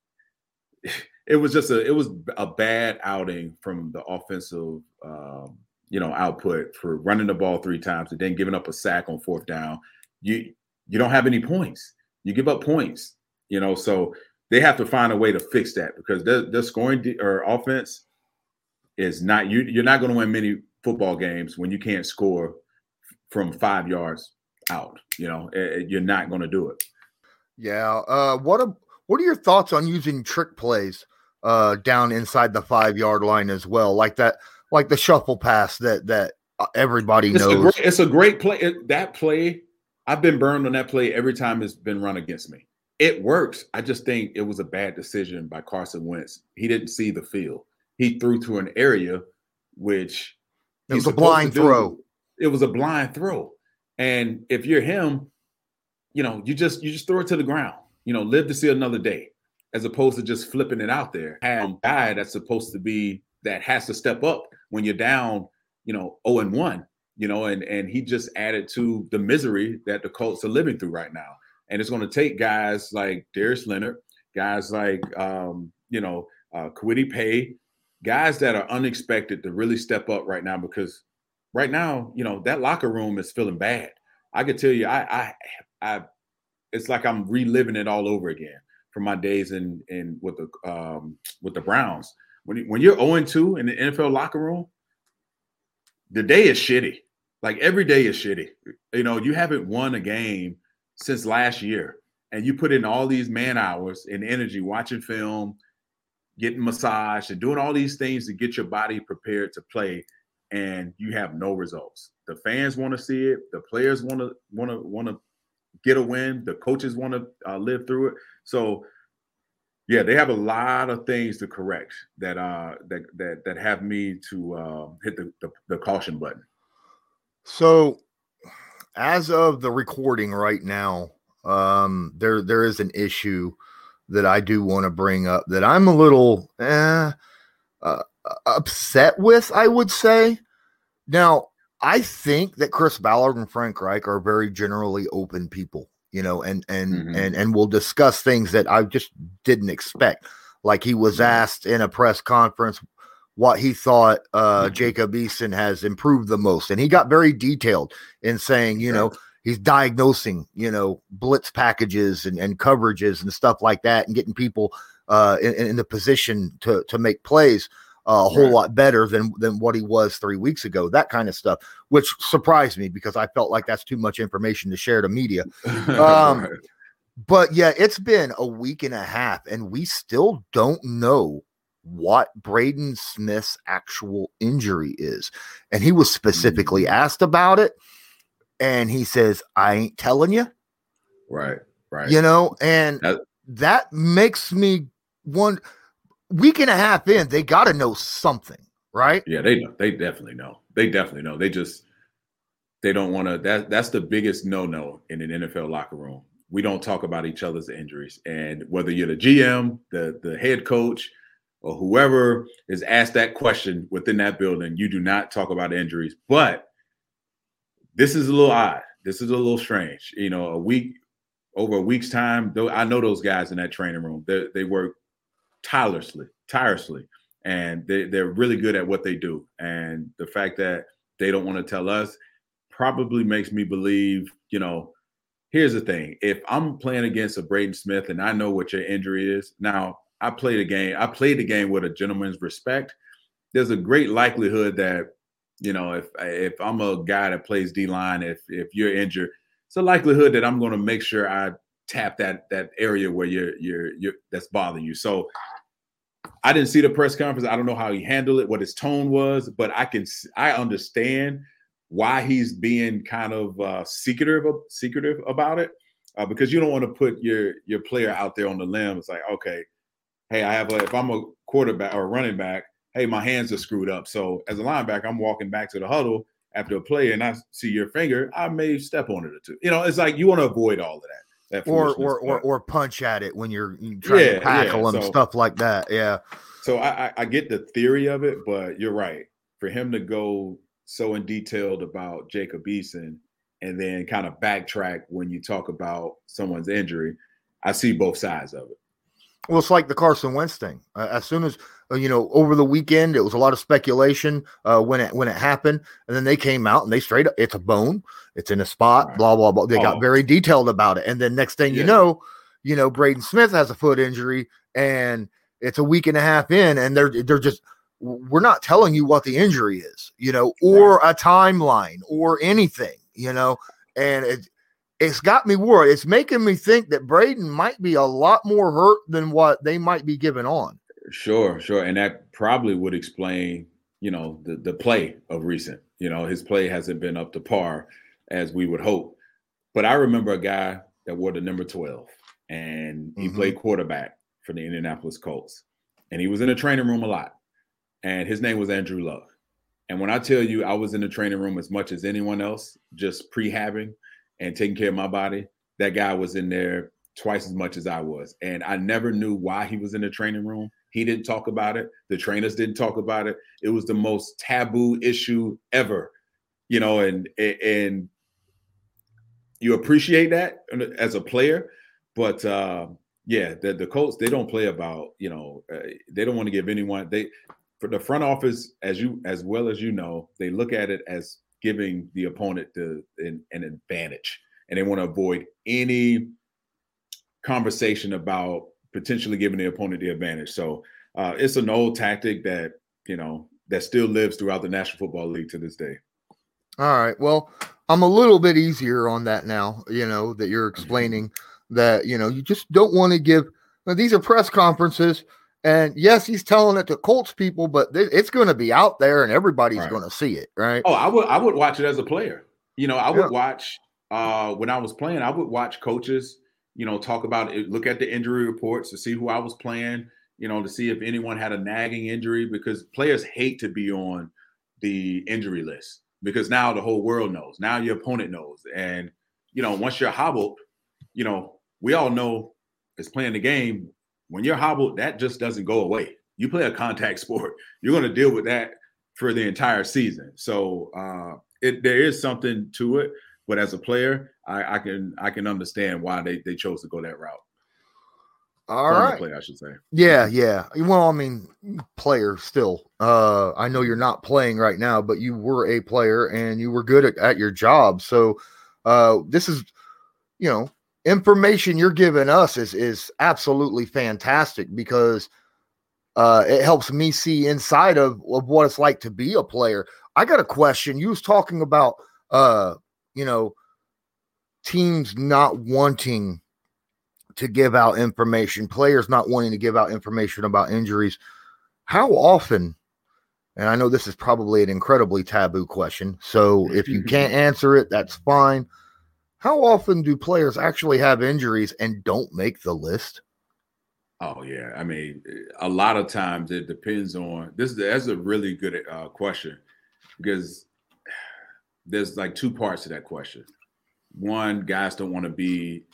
it was just a, it was a bad outing from the offensive, um, you know, output for running the ball three times and then giving up a sack on fourth down. You, you don't have any points. You give up points, you know, so they have to find a way to fix that because their, their scoring de- or offense is not, you, you're not going to win many football games when you can't score from five yards out. You know, you're not going to do it. Yeah. Uh, what a, what are your thoughts on using trick plays uh, down inside the five yard line as well? Like that, like the shuffle pass that, that everybody it's knows. A great, it's a great play. It, that play, I've been burned on that play every time it's been run against me. It works. I just think it was a bad decision by Carson Wentz. He didn't see the field. He threw to an area which it was a blind throw. It was a blind throw. And if you're him, you know, you just you just throw it to the ground. You know, live to see another day, as opposed to just flipping it out there. Have a guy that's supposed to be that has to step up when you're down, you know, oh and one, you know, and and he just added to the misery that the Colts are living through right now. And it's going to take guys like Darius Leonard, guys like um, you know, uh Kwity Paye, guys that are unexpected to really step up right now, because right now, you know, that locker room is feeling bad. I could tell you, I, I, I, it's like I'm reliving it all over again from my days in, in with the, um, with the Browns. When, when you're oh and two in the N F L locker room, the day is shitty. Like every day is shitty. You know, you haven't won a game since last year, and you put in all these man hours and energy watching film, getting massage and doing all these things to get your body prepared to play, and you have no results. The fans want to see it. The players want to want to want to get a win. The coaches want to uh, live through it. So, yeah, they have a lot of things to correct that uh that that that have me to uh, hit the, the the caution button. So, as of the recording right now, um, there there is an issue that I do want to bring up that I'm a little eh, uh, upset with, I would say. Now, I think that Chris Ballard and Frank Reich are very generally open people, you know, and and mm-hmm. and and will discuss things that I just didn't expect. Like he was asked in a press conference what he thought uh, mm-hmm. Jacob Eason has improved the most, and he got very detailed in saying, you know, he's diagnosing, you know, blitz packages and, and coverages and stuff like that, and getting people uh, in, in the position to to make plays uh, a whole right. lot better than than what he was three weeks ago. That kind of stuff, which surprised me because I felt like that's too much information to share to media. Um, right. But yeah, it's been a week and a half, and we still don't know what Braden Smith's actual injury is. And he was specifically mm-hmm. asked about it. And he says, I ain't telling you. Right, right. You know, and that, that makes me one week and a half in, they got to know something, right? Yeah, they know. They definitely know. They definitely know. They just, they don't want to, that, that's the biggest no-no in an N F L locker room. We don't talk about each other's injuries. And whether you're the G M, the, the head coach, or whoever is asked that question within that building, you do not talk about injuries. But this is a little odd. This is a little strange. You know, a week, over a week's time, though, I know those guys in that training room. They, they work tirelessly, tirelessly, and they, they're really good at what they do. And the fact that they don't want to tell us probably makes me believe, you know, here's the thing. If I'm playing against a Braden Smith and I know what your injury is, now I played a game. I played the game with a gentleman's respect. There's a great likelihood that, you know, if if I'm a guy that plays D-line, if if you're injured, it's a likelihood that I'm going to make sure I tap that that area where you're you're you're that's bothering you. So I didn't see the press conference. I don't know how he handled it, what his tone was, but I can I understand why he's being kind of uh, secretive secretive about it, uh, because you don't want to put your your player out there on the limb. It's like, okay, hey, I have a if I'm a quarterback or a running back, hey, my hands are screwed up. So as a linebacker, I'm walking back to the huddle after a play and I see your finger, I may step on it or two. You know, it's like you want to avoid all of that. that or or, or or punch at it when you're trying yeah, to tackle yeah. them, so, stuff like that. Yeah. So I, I, I get the theory of it, but you're right. For him to go so in detailed about Jacob Eason and then kind of backtrack when you talk about someone's injury, I see both sides of it. Well, it's like the Carson Wentz thing. Uh, as soon as, uh, you know, over the weekend, it was a lot of speculation uh, when it when it happened. And then they came out and they straight up, it's a bone. It's in a spot, right. blah, blah, blah. They oh. got very detailed about it. And then next thing yeah. you know, you know, Braden Smith has a foot injury and it's a week and a half in and they're they're just, we're not telling you what the injury is, you know, or right. a timeline or anything, you know, and it, it's got me worried. It's making me think that Braden might be a lot more hurt than what they might be giving on. Sure, sure. And that probably would explain, you know, the, the play of recent. You know, his play hasn't been up to par as we would hope. But I remember a guy that wore the number twelve, and he mm-hmm. played quarterback for the Indianapolis Colts. And he was in the training room a lot. And his name was Andrew Luck. And when I tell you I was in the training room as much as anyone else, just prehabbing and taking care of my body, that guy was in there twice as much as I was. And I never knew why he was in the training room. He didn't talk about it. The trainers didn't talk about it. It was the most taboo issue ever, you know, and, and you appreciate that as a player. But uh, yeah, the, the Colts, they don't play about, you know, uh, they don't want to give anyone, they, for the front office, as you, as well as you know, they look at it as giving the opponent the, an, an advantage, and they want to avoid any conversation about potentially giving the opponent the advantage. So uh, it's an old tactic that, you know, that still lives throughout the National Football League to this day. All right. Well, I'm a little bit easier on that now, you know, that you're explaining that, you know, you just don't want to give, well, these are press conferences. And yes, he's telling it to Colts people, but th- it's going to be out there and everybody's right. going to see it, right? Oh, I would I would watch it as a player. You know, I would yeah. watch uh, when I was playing, I would watch coaches, you know, talk about it, look at the injury reports to see who I was playing, you know, to see if anyone had a nagging injury, because players hate to be on the injury list because now the whole world knows. Now your opponent knows. And, you know, once you're hobbled, you know, we all know it's playing the game. When you're hobbled, that just doesn't go away. You play a contact sport. You're going to deal with that for the entire season. So uh, it, there is something to it. But as a player, I, I can I can understand why they, they chose to go that route. All Former right. player, I should say. Yeah, yeah. Well, I mean, player still. Uh, I know you're not playing right now, but you were a player and you were good at, at your job. So uh, this is, you know, information you're giving us is is absolutely fantastic because uh, it helps me see inside of, of what it's like to be a player. I got a question. You was talking about, uh, you know, teams not wanting to give out information, players not wanting to give out information about injuries. How often, and I know this is probably an incredibly taboo question, so if you can't answer it, that's fine. How often do players actually have injuries and don't make the list? Oh, yeah. I mean, a lot of times it depends on this. That's a really good uh, question because there's like two parts to that question. One, guys don't want to be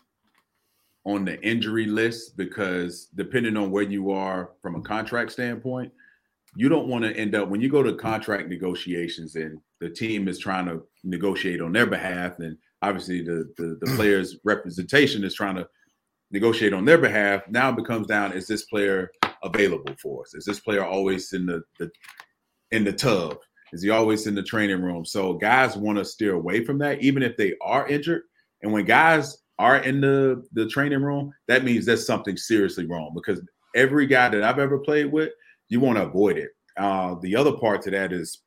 on the injury list because depending on where you are from a contract standpoint, you don't want to end up when you go to contract negotiations and the team is trying to negotiate on their behalf, and obviously the, the, the player's representation is trying to negotiate on their behalf. Now it becomes down, is this player available for us? Is this player always in the, the in the tub? Is he always in the training room? So guys want to steer away from that, even if they are injured. And when guys are in the, the training room, that means there's something seriously wrong because every guy that I've ever played with, you want to avoid it. Uh, the other part to that is,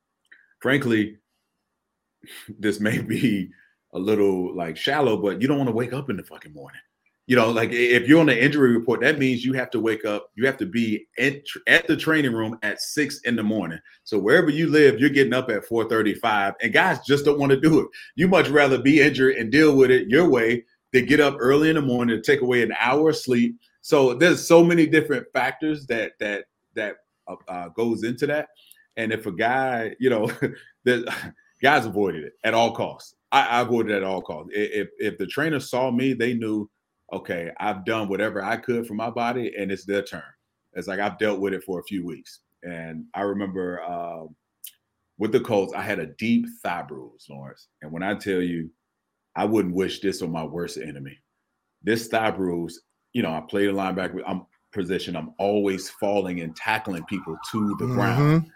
frankly, this may be a little like shallow, but you don't want to wake up in the fucking morning. You know, like if you're on the injury report, that means you have to wake up. You have to be at, at the training room at six in the morning. So wherever you live, you're getting up at four thirty-five, and guys just don't want to do it. You much rather be injured and deal with it your way than get up early in the morning to take away an hour of sleep. So there's so many different factors that that that uh, uh, goes into that. And if a guy, you know, guys avoided it at all costs. I, I avoided it at all costs. If if the trainer saw me, they knew, okay, I've done whatever I could for my body, and it's their turn. It's like I've dealt with it for a few weeks. And I remember uh, with the Colts, I had a deep thigh bruise, Lawrence. And when I tell you, I wouldn't wish this on my worst enemy. This thigh bruise, you know, I played a linebacker. I'm position. I'm always falling and tackling people to the mm-hmm. ground.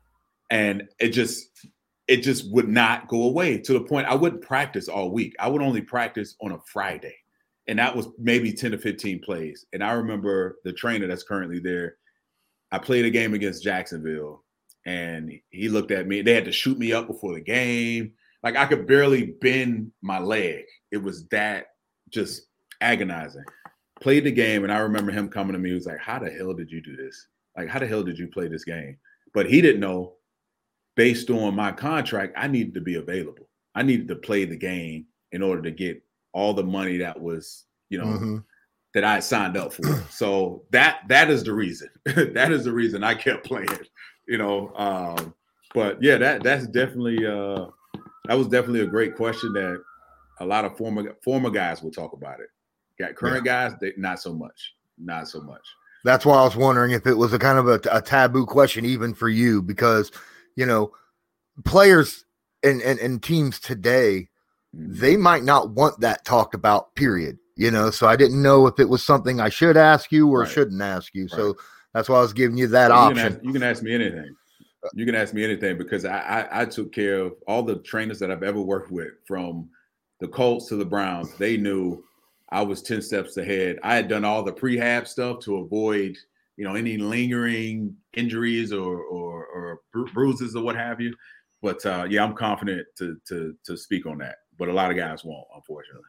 And it just, it just would not go away, to the point I wouldn't practice all week. I would only practice on a Friday. And that was maybe ten to fifteen plays. And I remember the trainer that's currently there, I played a game against Jacksonville, and he looked at me. They had to shoot me up before the game. Like, I could barely bend my leg. It was that just agonizing. Played the game, and I remember him coming to me. He was like, how the hell did you do this? Like, how the hell did you play this game? But he didn't know, based on my contract, I needed to be available. I needed to play the game in order to get all the money that was, you know, mm-hmm. that I signed up for. So that that is the reason. That is the reason I kept playing, you know. Um, but yeah, that that's definitely uh, that was definitely a great question that a lot of former former guys will talk about it. Got current yeah. guys, they, not so much, not so much. That's why I was wondering if it was a kind of a, a taboo question even for you, because, you know, players and, and, and teams today, mm-hmm. they might not want that talked about, period. You know, so I didn't know if it was something I should ask you or right. shouldn't ask you. Right. So that's why I was giving you that well, option. You can, ask, you can ask me anything. You can ask me anything because I, I, I took care of all the trainers that I've ever worked with, from the Colts to the Browns. They knew I was ten steps ahead. I had done all the prehab stuff to avoid, you know, any lingering injuries or or, or bru- bruises or what have you. But uh, yeah, I'm confident to to to speak on that. But a lot of guys won't, unfortunately.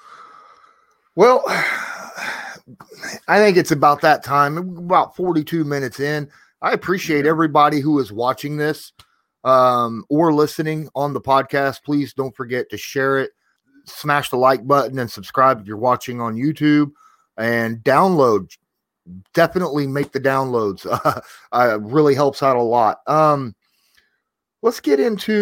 Well, I think it's about that time. About forty-two minutes in. I appreciate yeah. everybody who is watching this um, or listening on the podcast. Please don't forget to share it. Smash the like button and subscribe if you're watching on YouTube, and download. Definitely make the downloads. Uh, uh, really helps out a lot. Um, let's get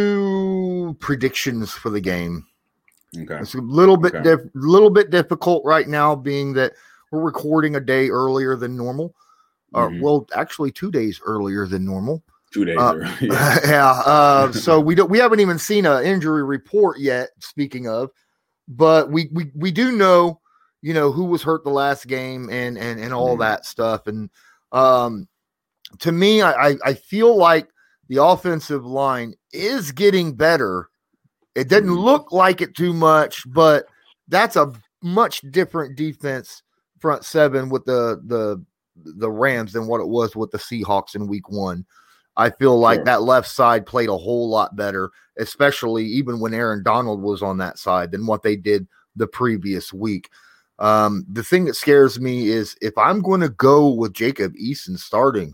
into predictions for the game. Okay. It's a little bit, okay. diff- little bit difficult right now, being that we're recording a day earlier than normal. Mm-hmm. Uh, well, actually, two days earlier than normal. Two days uh, earlier. Yeah. yeah. Uh, so we don't. We haven't even seen an injury report yet. Speaking of. But we, we we do know, you know, who was hurt the last game and and, and all mm. that stuff. And um, to me, I, I feel like the offensive line is getting better. It doesn't mm. look like it too much, but that's a much different defense front seven with the the the Rams than what it was with the Seahawks in week one. I feel like sure. that left side played a whole lot better, especially even when Aaron Donald was on that side, than what they did the previous week. Um, the thing that scares me is if I'm going to go with Jacob Eason starting,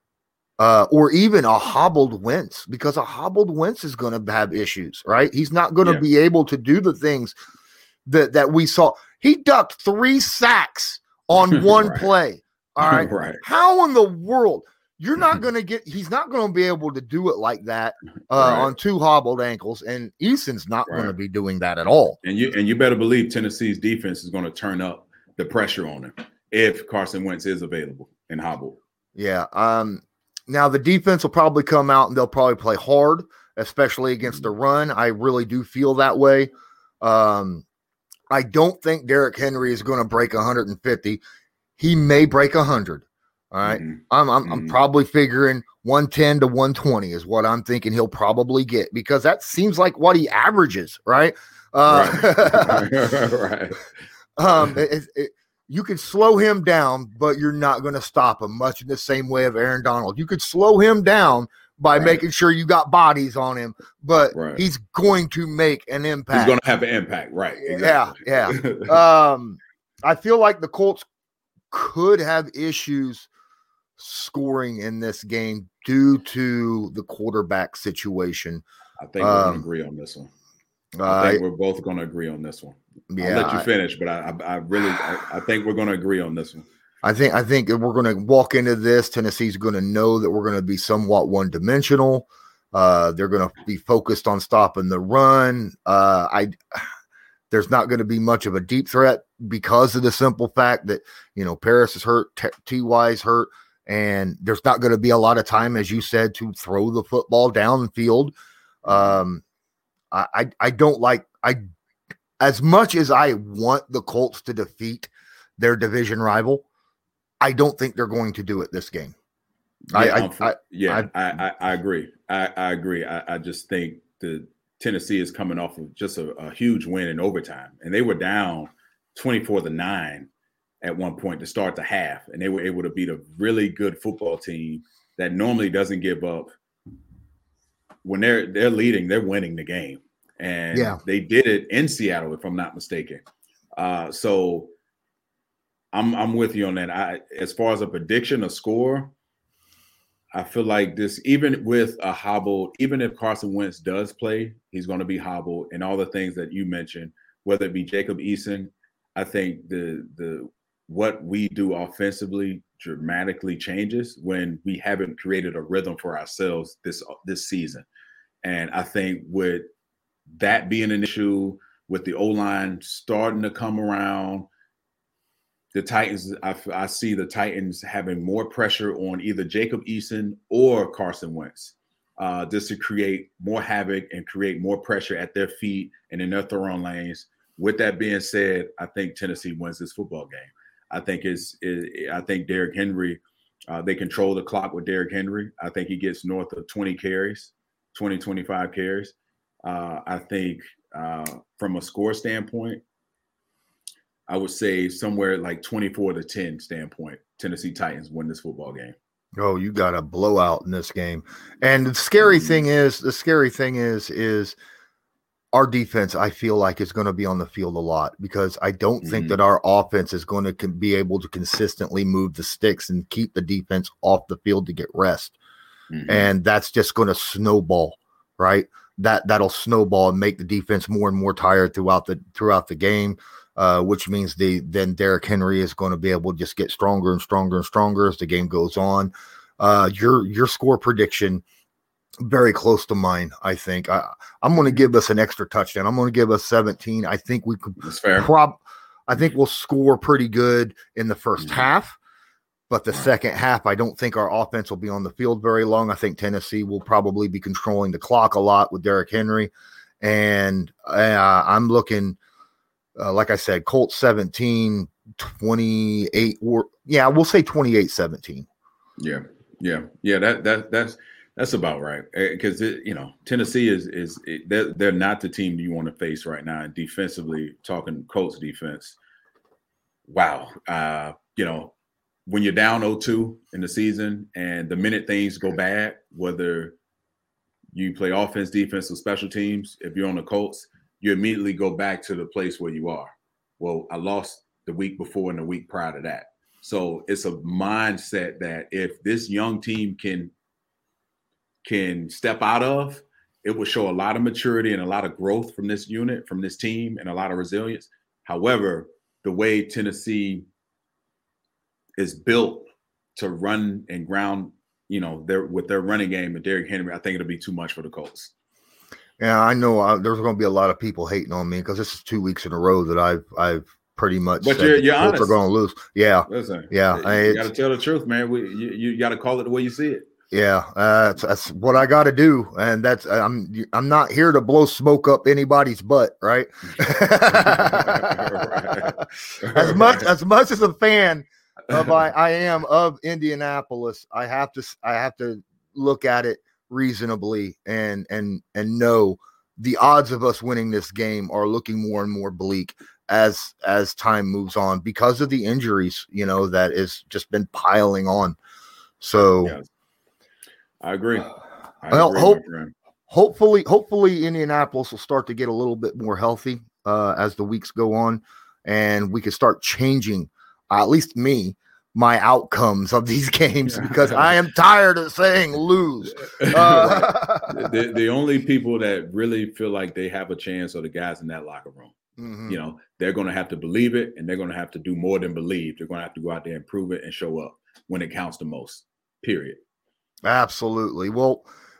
uh, or even a hobbled Wentz, because a hobbled Wentz is going to have issues, right? He's not going to yeah. be able to do the things that, that we saw. He ducked three sacks on one right. play. All right. right. How in the world? You're not going to get – he's not going to be able to do it like that uh, right. on two hobbled ankles, and Eason's not right. going to be doing that at all. And you and you better believe Tennessee's defense is going to turn up the pressure on him if Carson Wentz is available and hobbled. Yeah. Um, now, the defense will probably come out, and they'll probably play hard, especially against the run. I really do feel that way. Um, I don't think Derrick Henry is going to break one hundred fifty. He may break one hundred. All right. Mm-hmm. I'm I'm, mm-hmm. I'm probably figuring one ten to one twenty is what I'm thinking he'll probably get, because that seems like what he averages, right? Uh, right. right. um, it, it, you can slow him down, but you're not going to stop him, much in the same way of Aaron Donald. You could slow him down by right. making sure you got bodies on him, but right. he's going to make an impact. He's going to have an impact. Right. Exactly. Yeah. Yeah. um, I feel like the Colts could have issues scoring in this game due to the quarterback situation. I think we're um, going to agree on this one. I uh, think we're both going to agree on this one. Yeah, I'll let you finish, but I, I, I really, I, I think we're going to agree on this one. I think, I think we're going to walk into this. Tennessee's going to know that we're going to be somewhat one-dimensional. Uh, they're going to be focused on stopping the run. Uh, I there's not going to be much of a deep threat because of the simple fact that, you know, Paris is hurt, T Y is hurt, and there's not going to be a lot of time, as you said, to throw the football downfield. Um, I, I I don't like I as much as I want the Colts to defeat their division rival, I don't think they're going to do it this game. Yeah, I, I, I, yeah, I, I, I, I agree. I, I agree. I, I just think the Tennessee is coming off of just a, a huge win in overtime, and they were down twenty-four to nine at one point to start the half, and they were able to beat a really good football team that normally doesn't give up. When they're they're leading, they're winning the game, and yeah. they did it in Seattle, if I'm not mistaken. Uh, so I'm I'm with you on that. I, as far as a prediction, a score, I feel like this, even with a hobble, even if Carson Wentz does play, he's going to be hobbled, and all the things that you mentioned, whether it be Jacob Eason, I think the the what we do offensively dramatically changes when we haven't created a rhythm for ourselves this this season. And I think with that being an issue, with the O-line starting to come around, the Titans, I, I see the Titans having more pressure on either Jacob Eason or Carson Wentz, uh, just to create more havoc and create more pressure at their feet and in their throwing lanes. With that being said, I think Tennessee wins this football game. I think it's, it, I think Derrick Henry, uh, they control the clock with Derrick Henry. I think he gets north of twenty carries, twenty, twenty-five carries. Uh, I think uh, from a score standpoint, I would say somewhere like twenty-four to ten standpoint, Tennessee Titans win this football game. Oh, you got a blowout in this game. And the scary thing is, the scary thing is, is our defense, I feel like, is going to be on the field a lot, because I don't mm-hmm. think that our offense is going to be able to consistently move the sticks and keep the defense off the field to get rest. Mm-hmm. And that's just going to snowball, right? That that'll snowball and make the defense more and more tired throughout the throughout the game. Uh, which means the then Derrick Henry is going to be able to just get stronger and stronger and stronger as the game goes on. Uh, your your score prediction, very close to mine, I think. I, I'm going to give us an extra touchdown. I'm going to give us seventeen. I think we could. That's fair. Prob- I think we'll score pretty good in the first mm-hmm. half, but the second half, I don't think our offense will be on the field very long. I think Tennessee will probably be controlling the clock a lot with Derrick Henry, and uh, I'm looking. Uh, like I said, Colts seventeen, twenty-eight, or yeah, we'll say twenty-eight seventeen. Yeah, yeah, yeah. That that that's that's about right, because you know Tennessee is is they're they're not the team you want to face right now. And defensively, talking Colts defense, wow. Uh, you know, when you're down oh two in the season, and the minute things go bad, whether you play offense, defense, or special teams, if you're on the Colts, you immediately go back to the place where you are. Well, I lost the week before and the week prior to that. So it's a mindset that if this young team can, can step out of, it will show a lot of maturity and a lot of growth from this unit, from this team, and a lot of resilience. However, the way Tennessee is built to run and ground, you know, their, with their running game and Derrick Henry, I think it'll be too much for the Colts. Yeah, I know uh, there's going to be a lot of people hating on me because this is two weeks in a row that I've I've pretty much but said you're, the you're Colts honest. are going to lose. Yeah, Listen, yeah, you got to tell the truth, man. We you, you got to call it the way you see it. Yeah, uh, that's, that's what I got to do, and that's I'm I'm not here to blow smoke up anybody's butt, right? right. As much as much as a fan of I, I am of Indianapolis, I have to I have to look at it reasonably and and and know the odds of us winning this game are looking more and more bleak as as time moves on because of the injuries, you know, that has just been piling on. So yeah. I agree. I well, agree, hope, hopefully, hopefully Indianapolis will start to get a little bit more healthy uh, as the weeks go on, and we can start changing, uh, at least me, my outcomes of these games, because I am tired of saying lose. Uh, the, the only people that really feel like they have a chance are the guys in that locker room. Mm-hmm. You know, they're going to have to believe it, and they're going to have to do more than believe. They're going to have to go out there and prove it and show up when it counts the most, period. Absolutely. Well,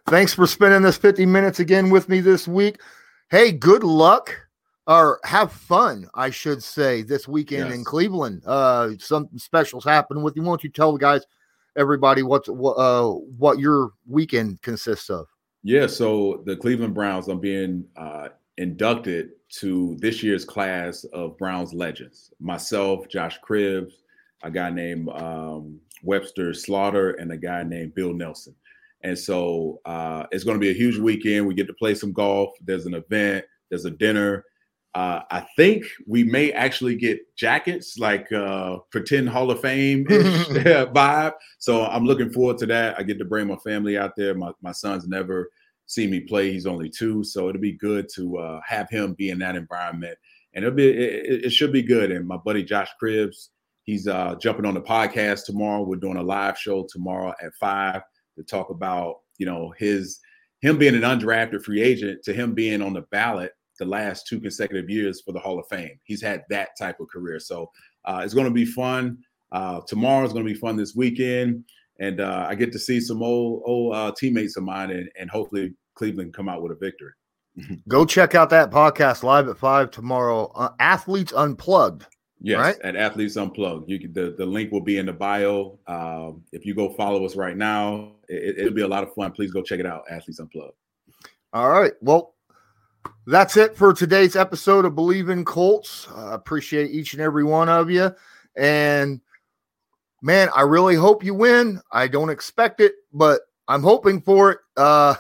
Thanks for spending this fifty minutes again with me this week. Hey, good luck or have fun, I should say, this weekend yes. in Cleveland. Uh, some specials happen with you. Why don't you tell the guys, everybody, what's, what, uh, what your weekend consists of? Yeah, so the Cleveland Browns, I'm being uh, inducted to this year's class of Browns legends. Myself, Josh Cribbs, a guy named um, Webster Slaughter, and a guy named Bill Nelson. And so uh, it's going to be a huge weekend. We get to play some golf. There's an event. There's a dinner. Uh, I think we may actually get jackets, like uh, pretend Hall of Fame-ish vibe. So I'm looking forward to that. I get to bring my family out there. My, my son's never seen me play. He's only two. So it'll be good to uh, have him be in that environment. And it'll be it, it should be good. And my buddy Josh Cribbs, he's uh, jumping on the podcast tomorrow. We're doing a live show tomorrow at five. To talk about, you know, his him being an undrafted free agent to him being on the ballot the last two consecutive years for the Hall of Fame. He's had that type of career. So uh, it's going to be fun. Uh, tomorrow is going to be fun this weekend. And uh, I get to see some old old uh, teammates of mine and, and hopefully Cleveland come out with a victory. Go check out that podcast live at five tomorrow. Uh, Athletes Unplugged. Yes, right? At Athletes Unplugged. You can, the, the link will be in the bio. Um, if you go follow us right now, it, it'll be a lot of fun. Please go check it out, Athletes Unplugged. All right. Well, that's it for today's episode of Believe in Colts. I uh, appreciate each and every one of you. And, man, I really hope you win. I don't expect it, but I'm hoping for it. Uh,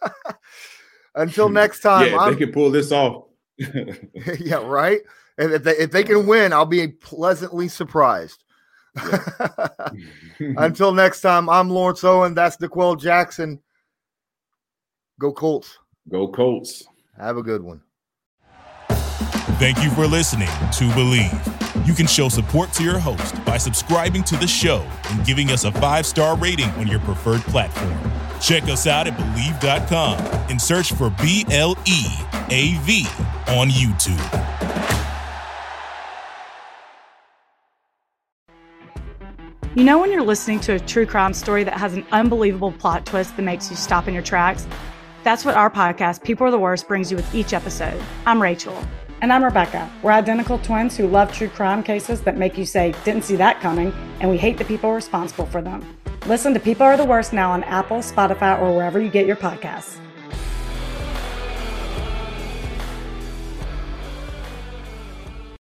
until next time. Yeah, I'm, they can pull this off. Yeah, right? And if they, if they can win, I'll be pleasantly surprised. Yeah. Until next time, I'm Lawrence Owen. That's DeQuell Jackson. Go Colts. Go Colts. Have a good one. Thank you for listening to Believe. You can show support to your host by subscribing to the show and giving us a five-star rating on your preferred platform. Check us out at Believe dot com and search for B L E A V on YouTube. You know when you're listening to a true crime story that has an unbelievable plot twist that makes you stop in your tracks? That's what our podcast, People Are the Worst, brings you with each episode. I'm Rachel. And I'm Rebecca. We're identical twins who love true crime cases that make you say, didn't see that coming, and we hate the people responsible for them. Listen to People Are the Worst now on Apple, Spotify, or wherever you get your podcasts.